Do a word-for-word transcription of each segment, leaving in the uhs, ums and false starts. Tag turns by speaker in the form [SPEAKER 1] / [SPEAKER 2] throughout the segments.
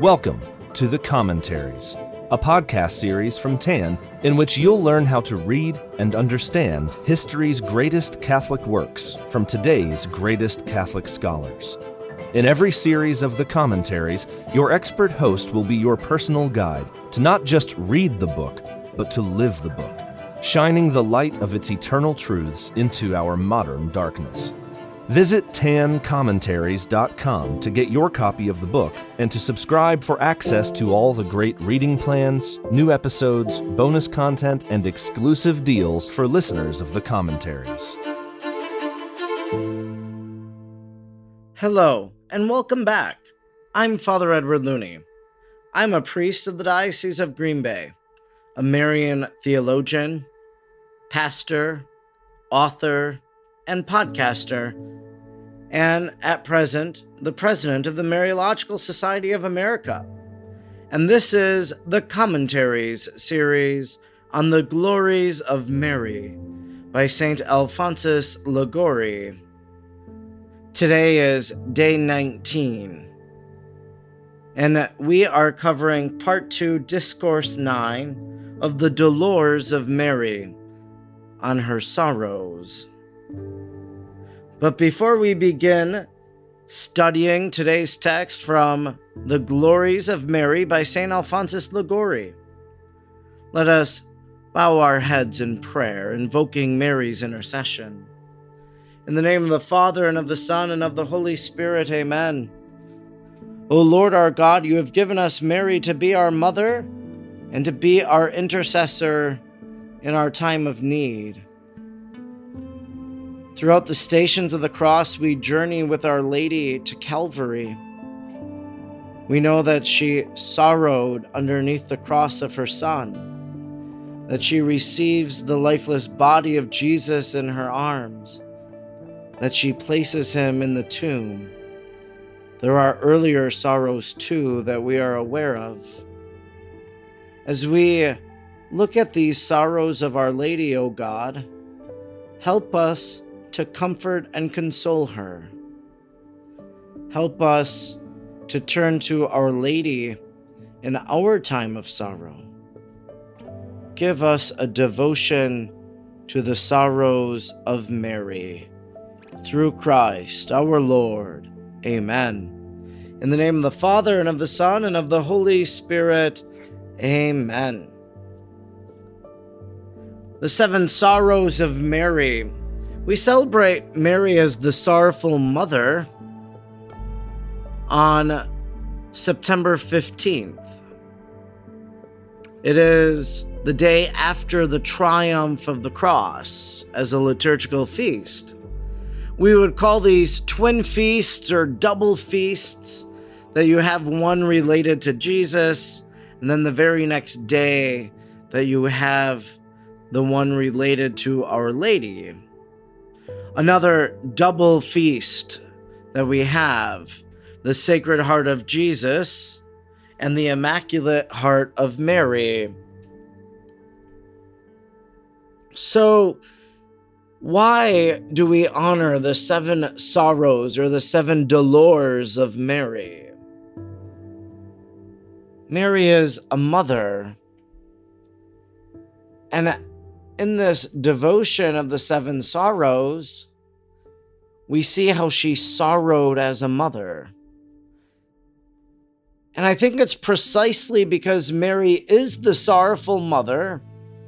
[SPEAKER 1] Welcome to The Commentaries, a podcast series from T A N in which you'll learn how to read and understand history's greatest Catholic works from today's greatest Catholic scholars. In every series of The Commentaries, your expert host will be your personal guide to not just read the book, but to live the book, shining the light of its eternal truths into our modern darkness. Visit tan commentaries dot com to get your copy of the book and to subscribe for access to all the great reading plans, new episodes, bonus content, and exclusive deals for listeners of The Commentaries.
[SPEAKER 2] Hello, and welcome back. I'm Father Edward Looney. I'm a priest of the Diocese of Green Bay, a Marian theologian, pastor, author, and podcaster, and at present, the president of the Mariological Society of America. And this is the Commentaries series on the Glories of Mary by Saint Alphonsus Liguori. Today is day nineteen, and we are covering part two, discourse nine of the Dolors of Mary on her sorrows. But before we begin studying today's text from The Glories of Mary by Saint Alphonsus Liguori, let us bow our heads in prayer, invoking Mary's intercession. In the name of the Father, and of the Son, and of the Holy Spirit, amen. O Lord our God, you have given us Mary to be our mother and to be our intercessor in our time of need. Throughout the stations of the cross, we journey with Our Lady to Calvary. We know that she sorrowed underneath the cross of her Son, that she receives the lifeless body of Jesus in her arms, that she places him in the tomb. There are earlier sorrows, too, that we are aware of. As we look at these sorrows of Our Lady, O God, help us to comfort and console her. Help us to turn to Our Lady in our time of sorrow. Give us a devotion to the sorrows of Mary. Through Christ our Lord. Amen. In the name of the Father, and of the Son, and of the Holy Spirit. Amen. The Seven Sorrows of Mary. We celebrate Mary as the Sorrowful Mother on September fifteenth. It is the day after the triumph of the cross as a liturgical feast. We would call these twin feasts or double feasts, that you have one related to Jesus, and then the very next day that you have the one related to Our Lady. Another double feast that we have, the Sacred Heart of Jesus and the Immaculate Heart of Mary. So, why do we honor the seven sorrows or the seven dolors of Mary? Mary is a mother, and in this devotion of the seven sorrows, we see how she sorrowed as a mother. And I think it's precisely because Mary is the sorrowful mother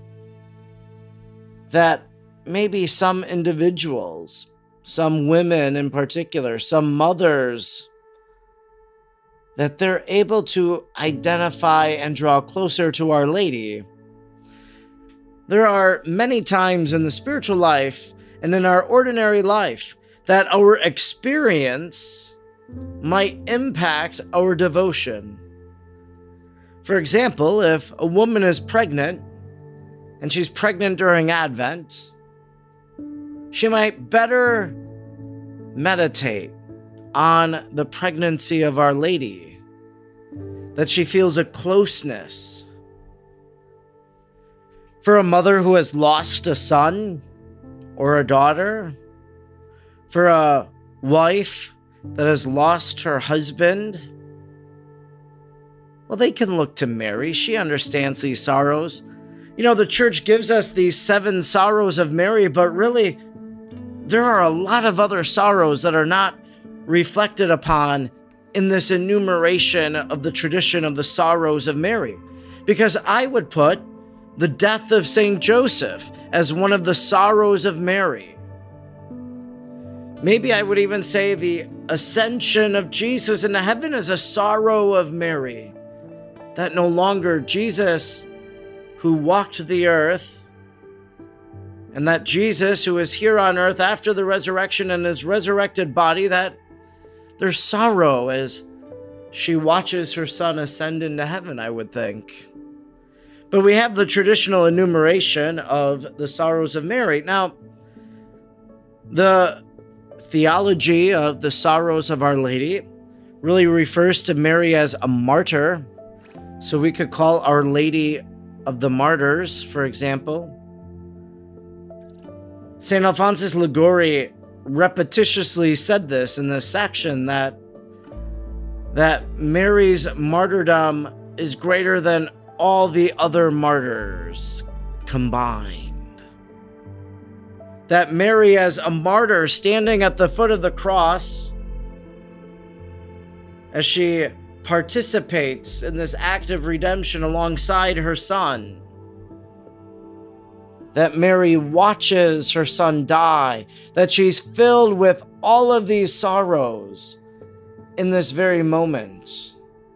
[SPEAKER 2] that maybe some individuals, some women in particular, some mothers, that they're able to identify and draw closer to Our Lady. There are many times in the spiritual life and in our ordinary life that our experience might impact our devotion. For example, if a woman is pregnant and she's pregnant during Advent, she might better meditate on the pregnancy of Our Lady, that she feels a closeness. For a mother who has lost a son or a daughter, for a wife that has lost her husband, well, they can look to Mary. She understands these sorrows. You know, the church gives us these seven sorrows of Mary, but really, there are a lot of other sorrows that are not reflected upon in this enumeration of the tradition of the sorrows of Mary. Because I would put the death of Saint Joseph as one of the sorrows of Mary. Maybe I would even say the ascension of Jesus into heaven is a sorrow of Mary. That no longer Jesus, who walked the earth, and that Jesus, who is here on earth after the resurrection in his resurrected body, that there's sorrow as she watches her son ascend into heaven, I would think. But we have the traditional enumeration of the sorrows of Mary. Now, the theology of the sorrows of Our Lady really refers to Mary as a martyr. So we could call Our Lady of the Martyrs, for example. Saint Alphonsus Liguori repetitiously said this in this section, that, that Mary's martyrdom is greater than all the other martyrs combined. That Mary, as a martyr standing at the foot of the cross, as she participates in this act of redemption alongside her son, that Mary watches her son die, that she's filled with all of these sorrows in this very moment.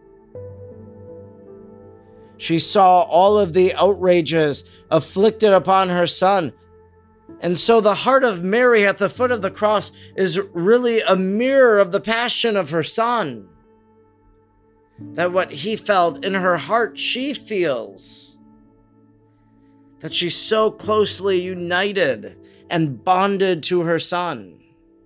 [SPEAKER 2] She saw all of the outrages afflicted upon her son. And so the heart of Mary at the foot of the cross is really a mirror of the passion of her son. That what he felt in her heart, she feels. That she's so closely united and bonded to her son.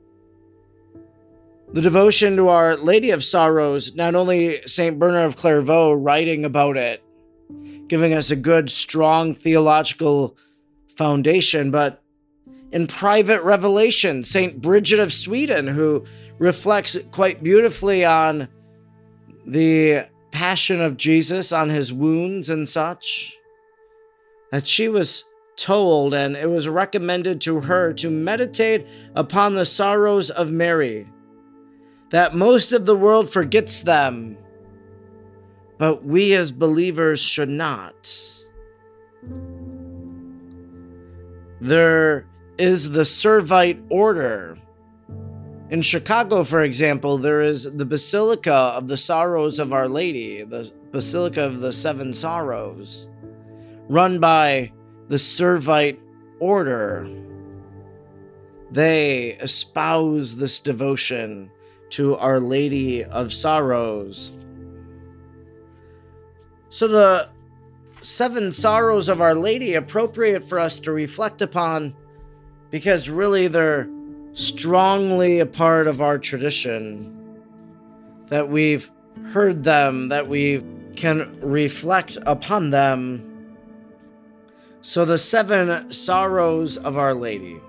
[SPEAKER 2] The devotion to Our Lady of Sorrows, not only Saint Bernard of Clairvaux writing about it, giving us a good, strong theological foundation, but in private revelation, Saint Bridget of Sweden, who reflects quite beautifully on the passion of Jesus, on his wounds and such, that she was told, and it was recommended to her to meditate upon the sorrows of Mary, that most of the world forgets them, but we as believers should not. There is the Servite order. In Chicago, for example, there is the Basilica of the Sorrows of Our Lady, the Basilica of the Seven Sorrows, run by the Servite order. They espouse this devotion to Our Lady of Sorrows. So the seven sorrows of Our Lady, appropriate for us to reflect upon, because really they're strongly a part of our tradition, that we've heard them, that we can reflect upon them. So the seven sorrows of Our Lady,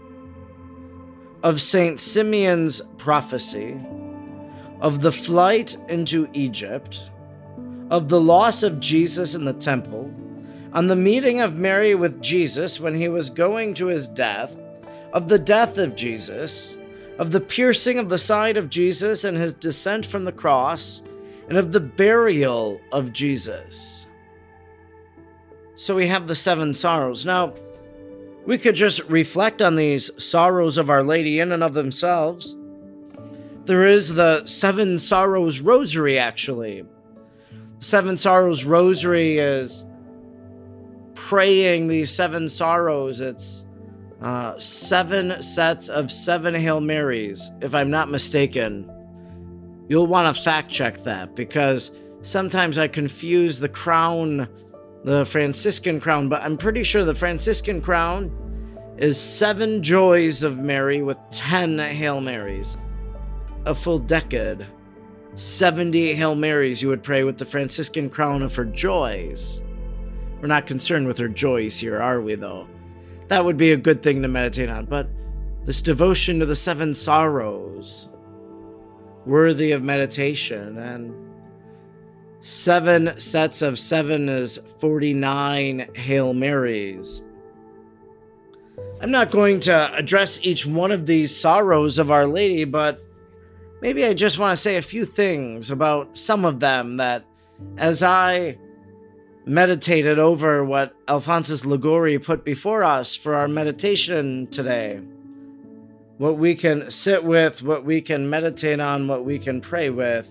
[SPEAKER 2] of Saint Simeon's prophecy, of the flight into Egypt, of the loss of Jesus in the temple, on the meeting of Mary with Jesus when he was going to his death, of the death of Jesus, of the piercing of the side of Jesus and his descent from the cross, and of the burial of Jesus. So we have the seven sorrows. Now, we could just reflect on these sorrows of Our Lady in and of themselves. There is the Seven Sorrows Rosary, actually. The Seven Sorrows Rosary is praying these seven sorrows. It's uh, seven sets of seven Hail Marys, if I'm not mistaken. You'll want to fact check that, because sometimes I confuse the crown, the Franciscan crown, but I'm pretty sure the Franciscan crown is seven joys of Mary with ten Hail Marys. A full decade. seventy Hail Marys you would pray with the Franciscan crown of her joys. We're not concerned with her joys here, are we, though? That would be a good thing to meditate on, but this devotion to the seven sorrows, worthy of meditation, and Seven sets of seven is forty-nine Hail Marys. I'm not going to address each one of these sorrows of Our Lady, but maybe I just want to say a few things about some of them that, as I meditated over what Alphonsus Liguori put before us for our meditation today, what we can sit with, what we can meditate on, what we can pray with.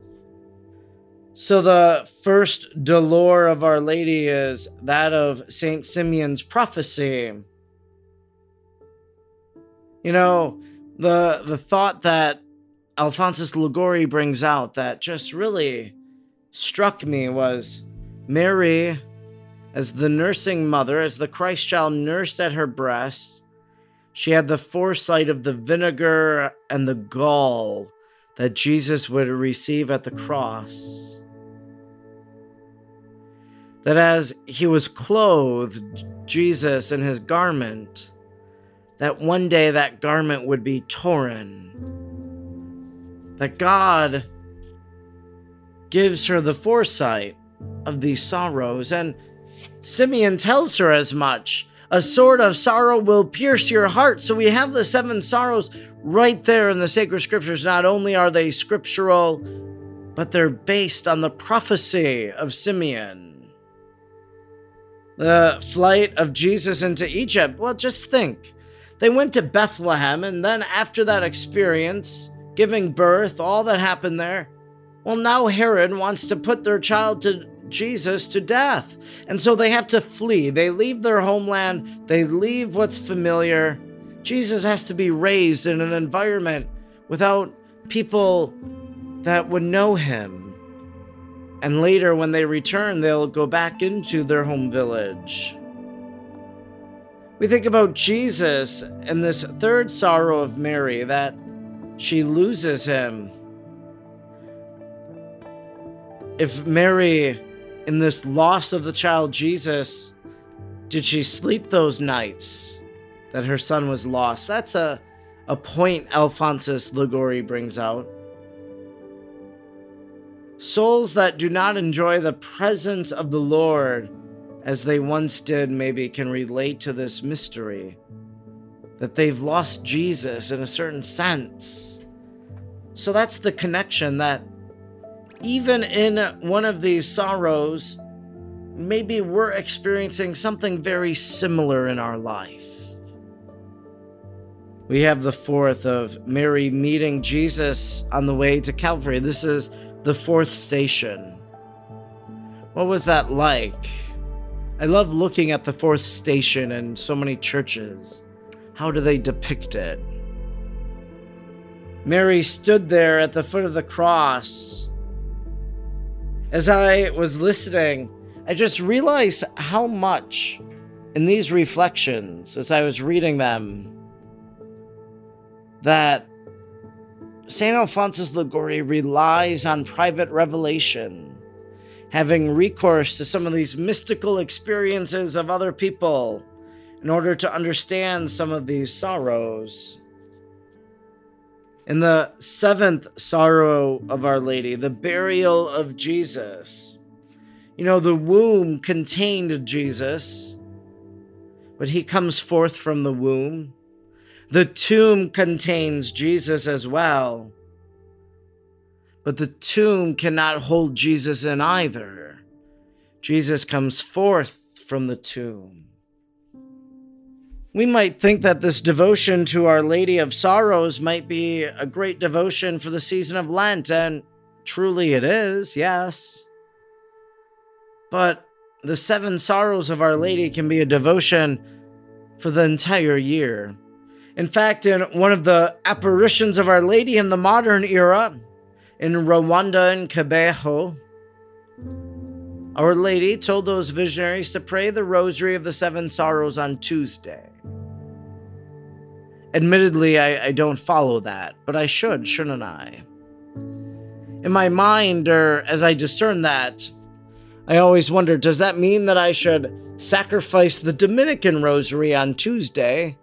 [SPEAKER 2] So the first dolor of Our Lady is that of Saint Simeon's prophecy. You know, the the thought that Alphonsus Liguori brings out that just really struck me was Mary, as the nursing mother, as the Christ child nursed at her breast, she had the foresight of the vinegar and the gall that Jesus would receive at the cross. That as he was clothed, Jesus, in his garment, that one day that garment would be torn. That God gives her the foresight of these sorrows, and Simeon tells her as much. A sword of sorrow will pierce your heart. So we have the seven sorrows right there in the sacred scriptures. Not only are they scriptural, but they're based on the prophecy of Simeon. The flight of Jesus into Egypt. Well, just think. They went to Bethlehem, and then after that experience, giving birth, all that happened there, well, now Herod wants to put their child to Jesus to death. And so they have to flee. They leave their homeland. They leave what's familiar. Jesus has to be raised in an environment without people that would know him. And later, when they return, they'll go back into their home village. We think about Jesus and this third sorrow of Mary, that she loses him. If Mary, in this loss of the child Jesus, did she sleep those nights that her son was lost? That's a, a point Alphonsus Liguori brings out. Souls that do not enjoy the presence of the Lord as they once did maybe can relate to this mystery, that they've lost Jesus in a certain sense. So that's the connection, that even in one of these sorrows, maybe we're experiencing something very similar in our life. We have the fourth of Mary meeting Jesus on the way to Calvary. This is the fourth station. What was that like? I love looking at the fourth station in so many churches. How do they depict it? Mary stood there at the foot of the cross. As I was listening, I just realized how much in these reflections, as I was reading them, that Saint Alphonsus Liguori relies on private revelation, having recourse to some of these mystical experiences of other people in order to understand some of these sorrows. In the seventh sorrow of Our Lady, the burial of Jesus, you know, the womb contained Jesus, but he comes forth from the womb. The tomb contains Jesus as well, but the tomb cannot hold Jesus in either. Jesus comes forth from the tomb. We might think that this devotion to Our Lady of Sorrows might be a great devotion for the season of Lent, and truly it is, yes. But the seven sorrows of Our Lady can be a devotion for the entire year. In fact, in one of the apparitions of Our Lady in the modern era, in Rwanda and Kibeho, Our Lady told those visionaries to pray the Rosary of the Seven Sorrows on Tuesday. Admittedly, I, I don't follow that, but I should, shouldn't I? In my mind, or as I discern that, I always wonder, does that mean that I should sacrifice the Dominican Rosary on Tuesday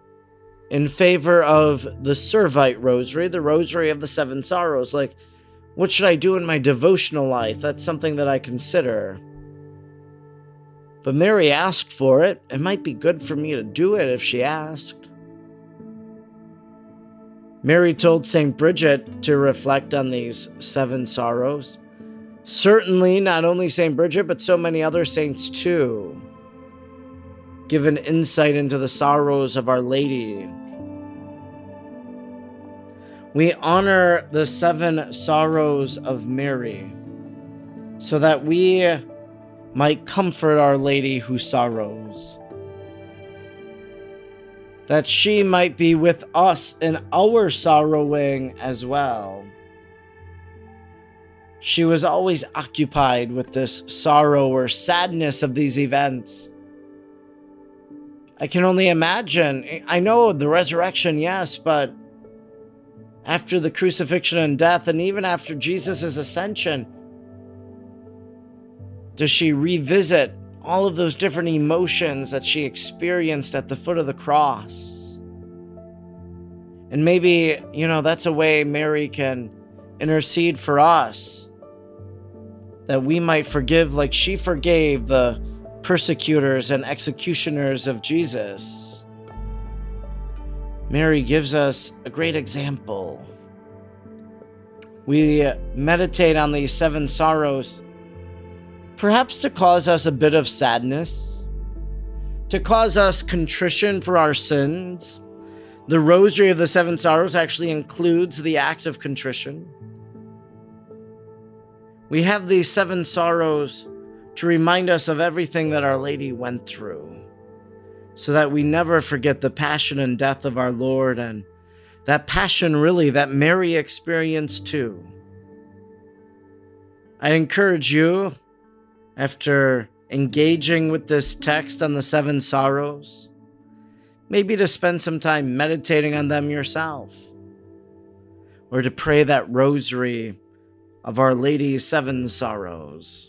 [SPEAKER 2] in favor of the Servite Rosary, the Rosary of the Seven Sorrows? Like, What should I do in my devotional life? That's something that I consider. But Mary asked for it. It might be good for me to do it if she asked. Mary told Saint Bridget to reflect on these seven sorrows. Certainly, not only Saint Bridget, but so many other saints too, give an insight into the sorrows of Our Lady. We honor the seven sorrows of Mary so that we might comfort Our Lady who sorrows, that she might be with us in our sorrowing as well. She was always occupied with this sorrow or sadness of these events. I can only imagine. I know the resurrection, yes, but after the crucifixion and death, and even after Jesus' ascension, does she revisit all of those different emotions that she experienced at the foot of the cross? And maybe, you know, that's a way Mary can intercede for us, that we might forgive like she forgave the persecutors and executioners of Jesus. Mary gives us a great example. We meditate on these seven sorrows, perhaps to cause us a bit of sadness, to cause us contrition for our sins. The Rosary of the Seven Sorrows actually includes the act of contrition. We have these seven sorrows to remind us of everything that Our Lady went through, so that we never forget the passion and death of our Lord, and that passion really that Mary experienced too. I encourage you, after engaging with this text on the seven sorrows, maybe to spend some time meditating on them yourself, or to pray that rosary of Our Lady's seven sorrows.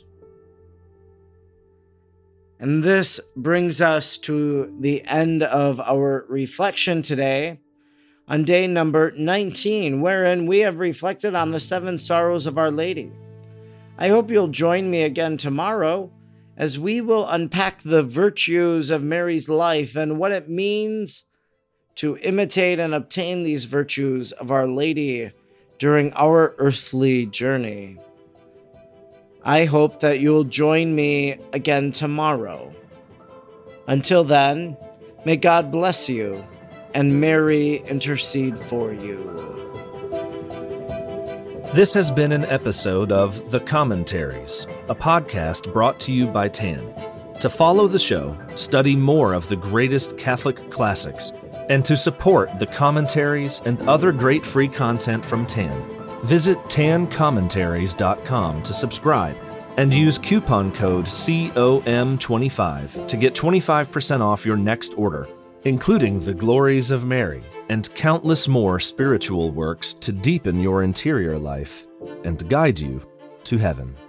[SPEAKER 2] And this brings us to the end of our reflection today on day number nineteen, wherein we have reflected on the seven sorrows of Our Lady. I hope you'll join me again tomorrow as we will unpack the virtues of Mary's life and what it means to imitate and obtain these virtues of Our Lady during our earthly journey. I hope that you'll join me again tomorrow. Until then, may God bless you and Mary intercede for you.
[SPEAKER 1] This has been an episode of The Commentaries, a podcast brought to you by Tan. To follow the show, study more of the greatest Catholic classics, and to support the commentaries and other great free content from Tan, visit tan commentaries dot com to subscribe and use coupon code C O M twenty-five to get twenty-five percent off your next order, including The Glories of Mary and countless more spiritual works to deepen your interior life and guide you to heaven.